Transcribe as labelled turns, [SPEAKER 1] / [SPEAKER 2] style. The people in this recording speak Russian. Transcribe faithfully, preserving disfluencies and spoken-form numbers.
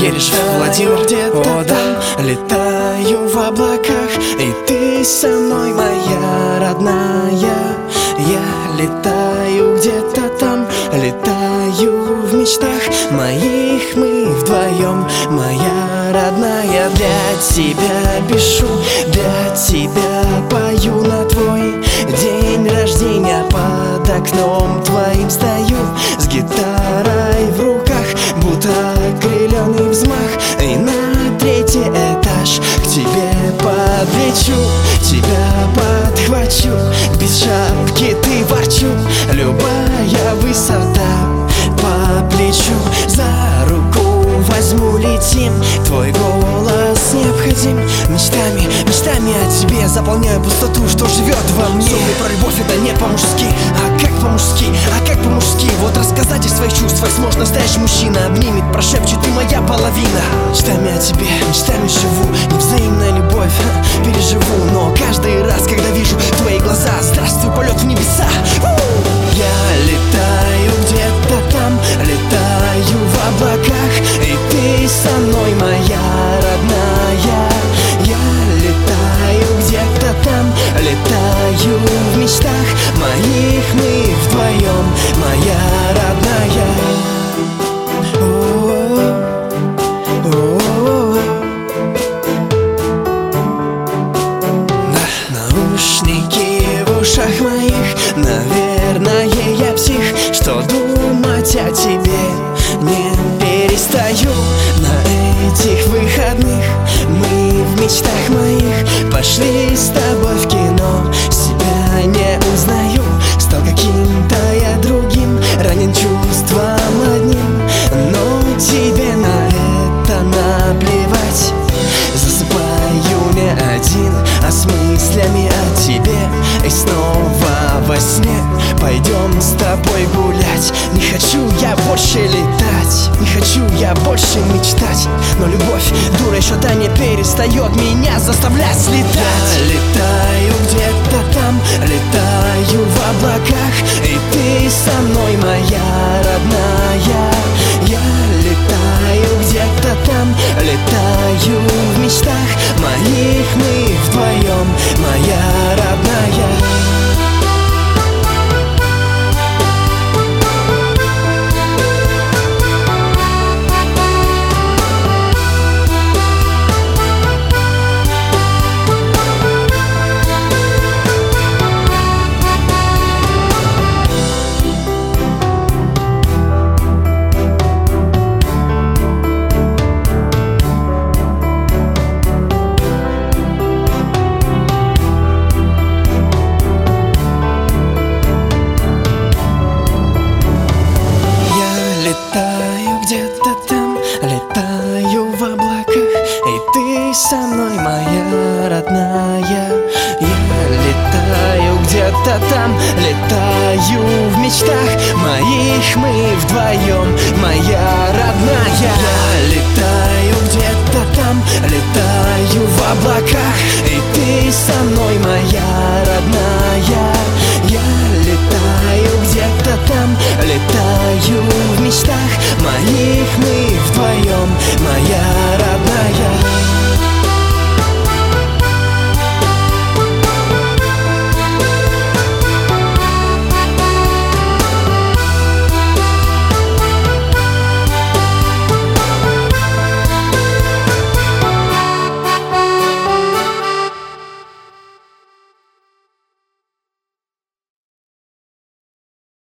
[SPEAKER 1] Ереш, Владимир,
[SPEAKER 2] где-то там, летаю в облаках, и ты со мной, моя родная. Я летаю где-то там, летаю в мечтах моих, мы вдвоем, моя родная. Для тебя пишу, для тебя пою, на твой день рождения под окном твоим стою, с гитарой в руках, будто крылёный взмах, и на третий этаж к тебе подлечу, тебя подхвачу, без шапки ты ворчу, любая высота по плечу, за руку возьму, летим, твой голос необходим, мечтами, мечтами о тебе заполняю пустоту, что живет во мне. Думай про любовь, это не по-мужски, а как по-мужски, а как по-мужски. Вот рассказать о своих чувствах сможет настоящий мужчина, обнимет, прошепчет, ты моя половина. Мечтами о тебе, мечтами живу, невзаимная любовь ха, переживу, но каждый раз, когда вижу твои глаза, здравствуй, полет в небеса. Я летаю где-то там, летаю в облаках, и ты со мной, моя родная. Я летаю где-то там, летаю в мечтах моих, мы вдвоем, моя родная. Наушники в ушах моих, наверное, я псих, что думать о тебе не перестаю. На этих выходных мы в мечтах моих пошли с тобой в кино, себя не узнаю, стал каким-то я другим, ранен чувством одним, но тебе на это наплевать. Засыпаю не один, а с мыслями о тебе, и снова во сне пойдем с тобой гулять. Не хочу я больше летать, не хочу я больше мечтать, но любовь, дура еще та, не перестает меня заставлять слетать. Я летаю где-то там, летаю в облаках, и ты со мной, моя родная. Я летаю где-то там, летаю в мечтах моих, мы вдвоем, моя родная. Летаю где-то там, летаю в облаках, и ты со мной, моя родная. Я летаю где-то там, летаю в мечтах моих, мы вдвоем, моя родная.